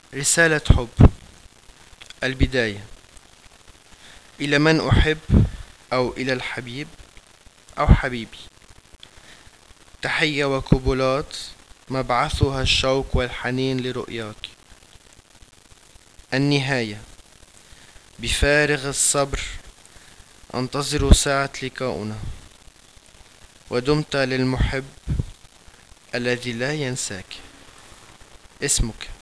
رسالة حب. البداية. إلى من أحب، أو إلى الحبيب أو حبيبي، تحية وقبلات مبعثها الشوق والحنين لرؤياك. النهاية. بفارغ الصبر أنتظر ساعة لقاؤنا، ودمت للمحب الذي لا ينساك. اسمك.